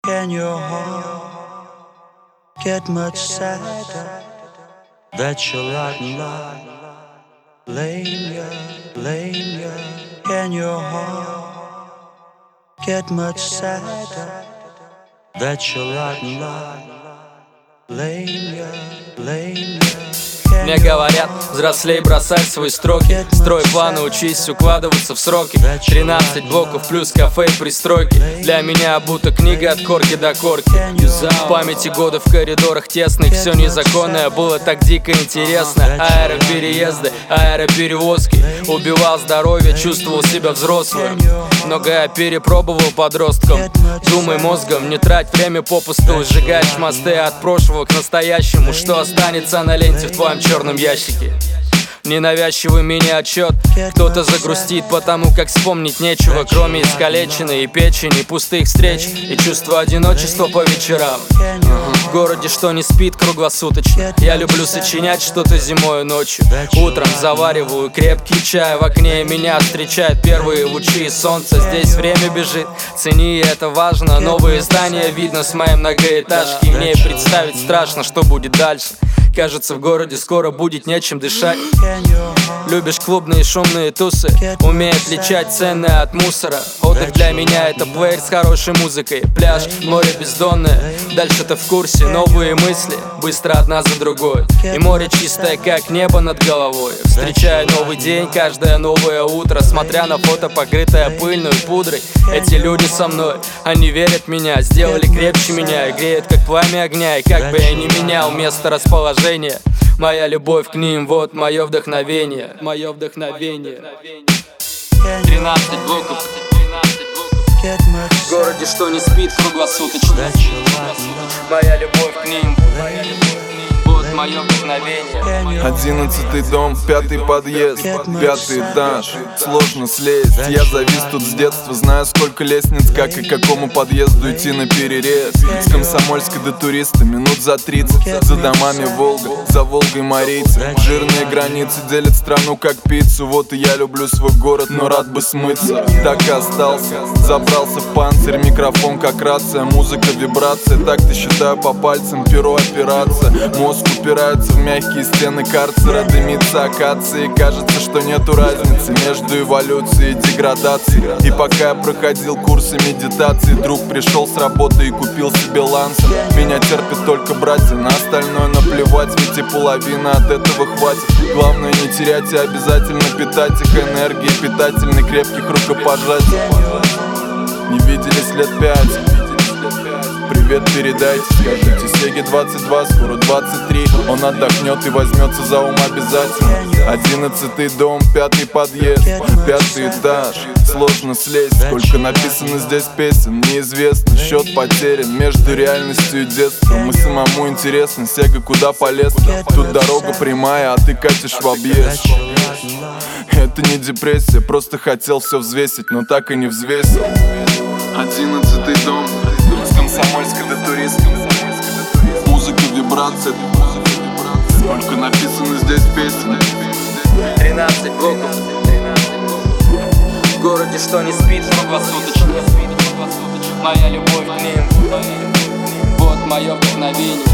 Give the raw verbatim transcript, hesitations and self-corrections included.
Can your heart get much sadder that you're rotten like lame, yeah, lame, yeah. Can your heart get much sadder that you're rotten like lame, yeah, lame, yeah. Мне говорят, взрослей, бросай свои строки, строй планы, учись укладываться в сроки. Тринадцать блоков плюс кафе и пристройки. Для меня будто книга от корки до корки. В памяти года в коридорах тесных. Все незаконное было так дико интересно. Аэропереезды, аэроперевозки. Убивал здоровье, чувствовал себя взрослым. Многое перепробовал подростком. Думай мозгом, не трать время попусту. Сжигаешь мосты от прошлого к настоящему. Что останется на ленте в твоем черном ящике? Ненавязчивый мини-отчет. Кто-то загрустит, потому как вспомнить нечего, кроме искалеченной и печени, пустых встреч и чувства одиночества по вечерам. В городе, что не спит круглосуточно. Я люблю сочинять что-то зимой и ночью. Утром завариваю крепкий чай. В окне меня встречают первые лучи солнца. Здесь время бежит, цени, это важно. Новые здания видно с моей многоэтажки. Мне представить страшно, что будет дальше. Кажется, в городе скоро будет нечем дышать. Любишь клубные шумные тусы, умеет отличать ценное от мусора. Отдых для меня это плеер с хорошей музыкой. Пляж, море бездонное, дальше-то в курсе. Новые мысли, быстро одна за другой. И море чистое, как небо над головой. Встречаю новый день, каждое новое утро. Смотря на фото, покрытое пыльной пудрой. Эти люди со мной, они верят в меня. Сделали крепче меня и греют, как пламя огня. И как бы я ни менял место расположения, моя любовь к ним, вот мое вдохновение. Мое вдохновение. Тринадцать блоков. В городе, что не спит круглосуточно. Моя любовь к ним, вот мое вдохновение. Одиннадцатый дом, пятый подъезд, пятый этаж. Сложно слезть, я завис тут с детства. Знаю, сколько лестниц, как и к какому подъезду идти на перерез. С Комсомольской до Туриста минут за тридцать. За домами Волга, за Волгой Марийцы. Жирные границы делят страну как пиццу. Вот и я люблю свой город, но рад бы смыться. Так и остался, забрался в панцирь. Микрофон как рация, музыка вибрация. Так-то считаю по пальцам, перо операция. Мозг упирается в мягкие стены карцера. Дымится акация, и кажется, что нету разницы между эволюцией и деградацией. И пока я проходил курсы медитации, друг пришел с работы и купил себе лансер. Меня терпят только братья, на остальное наплевать, ведь и половина от этого хватит. Главное не терять и обязательно питать их энергией питательной, крепких рукопожатий. Не виделись лет пять. Привет передайте, скажите Сеге двадцать два, скоро двадцать три. Он отдохнет и возьмется за ум обязательно. Одиннадцатый дом, пятый подъезд, пятый этаж. Сложно слезть, сколько написано здесь песен, неизвестно. Счет потерян между реальностью и детством. И самому интересно, Сега куда полез. Тут дорога прямая, а ты катишь в объезд. Это не депрессия, просто хотел все взвесить, но так и не взвесил. Одиннадцатый дом, с Комсомольской до Туриста. Музыка, вибрация. Сколько написано здесь песен. Тринадцать блоков. В городе, что не спит круглосуточно. Моя любовь к ним, вот мое вдохновение.